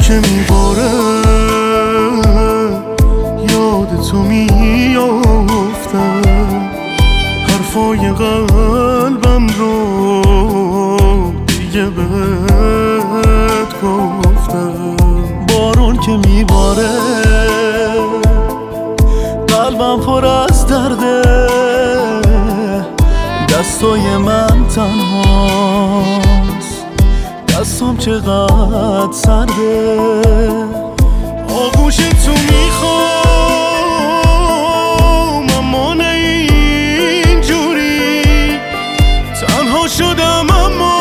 که میباره یاد تو میافتم، حرفای قلبم رو دیگه بهت گفتم. بارون که میباره قلبم پر از درده، دستای من تنهاست، دستم چقدر سرده. آغوش تو میخوام اما نه اینجوری، تنها شدم اما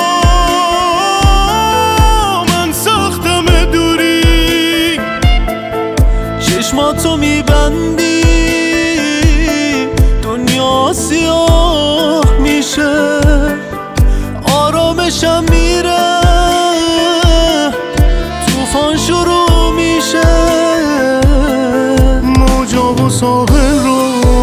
من ساختم دوری. چشماتو میبندی دنیا سیاه میشه، آرامشم میره، طوفان شروع میشه. موجا و ساحل رو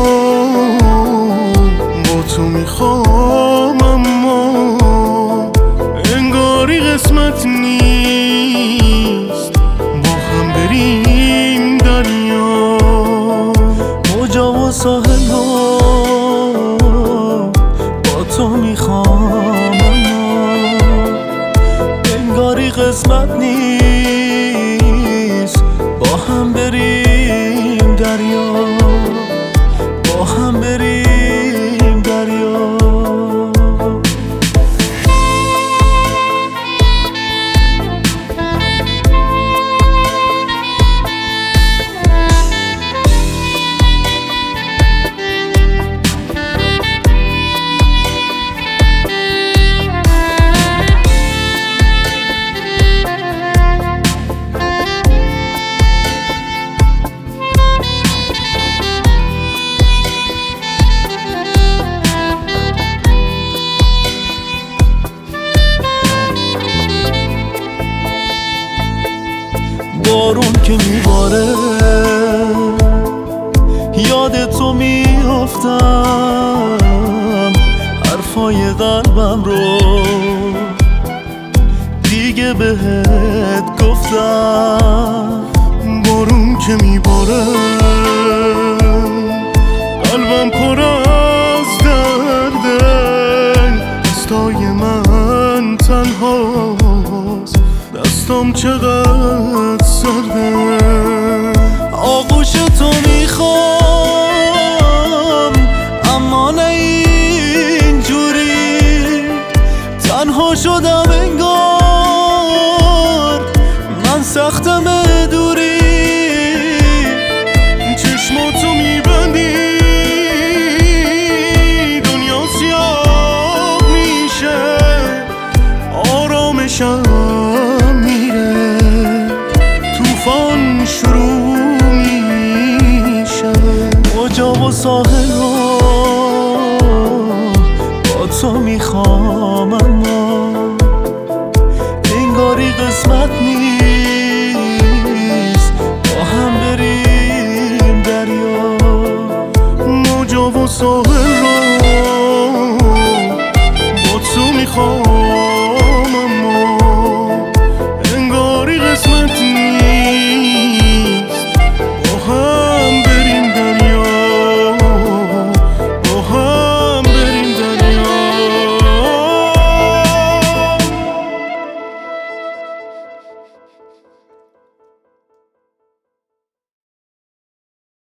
با تو میخوام اما انگاری قسمت نیست با هم بریم دریا. موجا و ساحل رو با تو میخوام اما انگاری قسمت نیست با هم بریم دریا، با هم بریم دریا. بارون که میباره یاد تو میافتم، حرفای قلبم رو دیگه بهت گفتم. بارون که میباره قلبم پر از درده، دستای من تنهاست، دستم چقدر سرده. آغوش تو میخوام اما نه اینجوری، تنها شدم انگار من سختم دوری. چشماتو میبندی دنیا سیاه میشه، آرامشم میره، طوفان شروع میشه. موجا و ساحل رو با تو میخوام اما انگاری قسمت نیست با هم بریم دریا. موجا و ساحل رو با تو میخوام